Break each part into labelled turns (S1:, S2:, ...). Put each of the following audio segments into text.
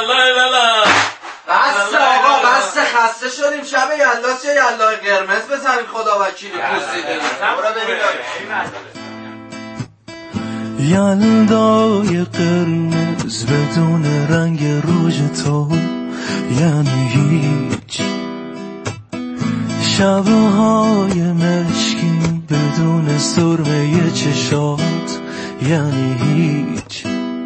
S1: بس آقا بس، خسته شدیم. شب یلاس یه یلای قرمز بزنیم خدا وکیلی. پوسیده برو بریم.
S2: یلدای قرمز بدون رنگ روژ تو یعنی هیچ، شبهای مشکین بدون سرمه چشات یعنی هیچ،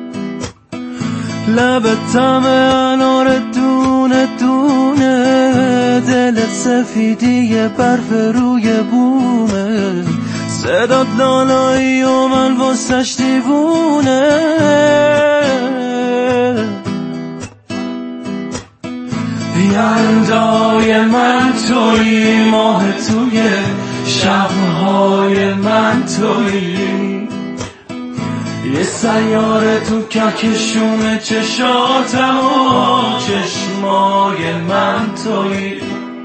S2: لبت طعم انار دونه دونه، دلت سفیدی برف روی بومه، صدات لالایی و من واسش دیوونه. یلدای من تویی، ماه توی شبهای من تویی، یه سیاره تو کهکشون چشاتم و چشمای من تویی.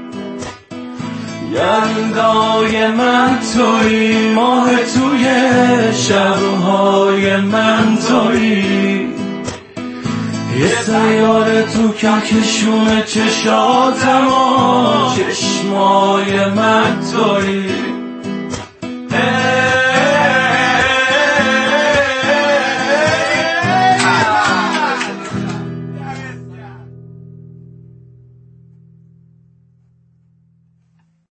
S2: یلدای من تویی، ماه توی شبهای من تویی، یه سیاره تو کهکشون چشاتم و چشمای من تویی.